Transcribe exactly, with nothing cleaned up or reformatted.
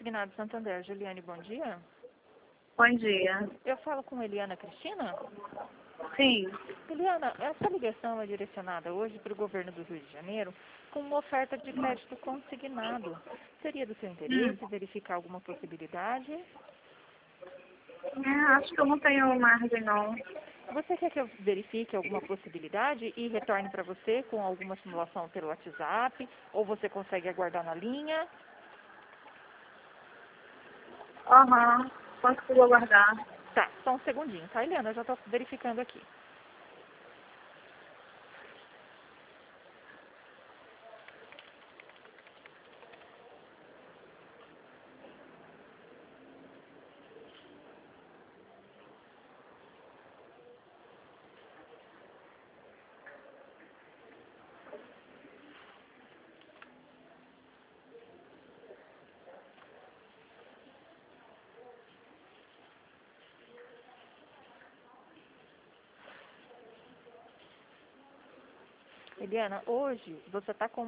Consignado Santander. Juliane, bom dia. Bom dia. Eu falo com Eliana Cristina? Sim. Eliana, essa ligação é direcionada hoje para o governo do Rio de Janeiro com uma oferta de crédito consignado. Seria do seu interesse Hum. verificar alguma possibilidade? É, acho que eu não tenho margem, não. Você quer que eu verifique alguma possibilidade e retorne para você com alguma simulação pelo WhatsApp? Ou você consegue aguardar na linha? Aham. Consigo aguardar. Tá, só um segundinho, tá, Eliana? Eu já estou verificando aqui. Eliana, hoje você está com